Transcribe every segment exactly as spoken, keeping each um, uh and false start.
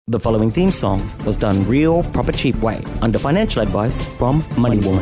The following theme song was done real, proper cheap way under financial advice from Money Woman.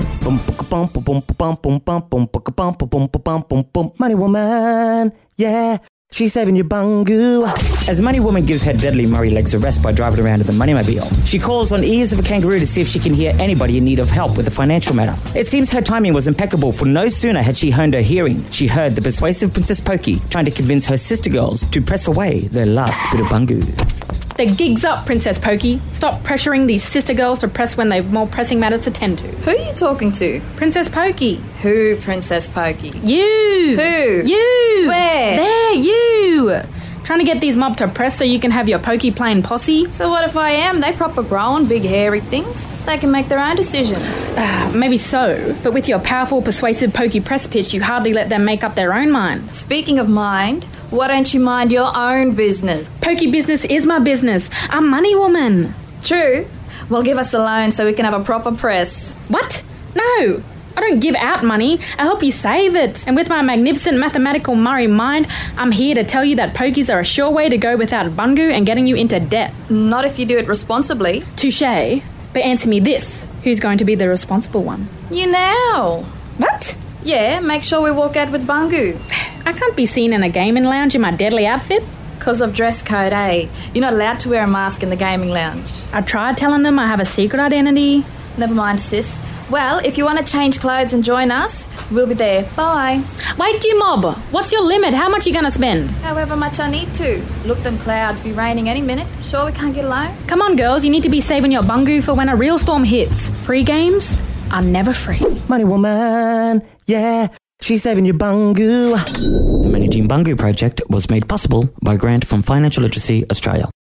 Money Woman, yeah, she's saving your bungu. As Money Woman gives her deadly Murray legs a rest by driving around in the Moneymobile, she calls on ears of a kangaroo to see if she can hear anybody in need of help with a financial matter. It seems her timing was impeccable, for no sooner had she honed her hearing, she heard the persuasive Princess Pokey trying to convince her sister girls to press away their last bit of bungu. The gig's up, Princess Pokey. Stop pressuring these sister girls to press when they've more pressing matters to tend to. Who are you talking to? Princess Pokey. Who, Princess Pokey? You! Who? You! Where? There, you! Trying to get these mob to press so you can have your Pokey playing posse? So what if I am? They proper grown, big hairy things. They can make their own decisions. Uh, maybe so, but with your powerful, persuasive Pokey press pitch, you hardly let them make up their own mind. Speaking of mind, why don't you mind your own business? Pokey business is my business. I'm Money Woman. True. Well, give us a loan so we can have a proper press. What? No. I don't give out money. I help you save it. And with my magnificent mathematical Murray mind, I'm here to tell you that pokies are a sure way to go without bungu and getting you into debt. Not if you do it responsibly. Touché. But answer me this. Who's going to be the responsible one? You now. What? Yeah, make sure we walk out with bungu. I can't be seen in a gaming lounge in my deadly outfit. Because of dress code, eh? You're not allowed to wear a mask in the gaming lounge. I tried telling them I have a secret identity. Never mind, sis. Well, if you want to change clothes and join us, we'll be there. Bye. Wait, you mob. What's your limit? How much are you going to spend? However much I need to. Look, them clouds be raining any minute. Sure we can't get a loan? Come on, girls. You need to be saving your bungu for when a real storm hits. Free games are never free. Money Woman, yeah, she's saving your bungu. The Managing Bungu project was made possible by a grant from Financial Literacy Australia.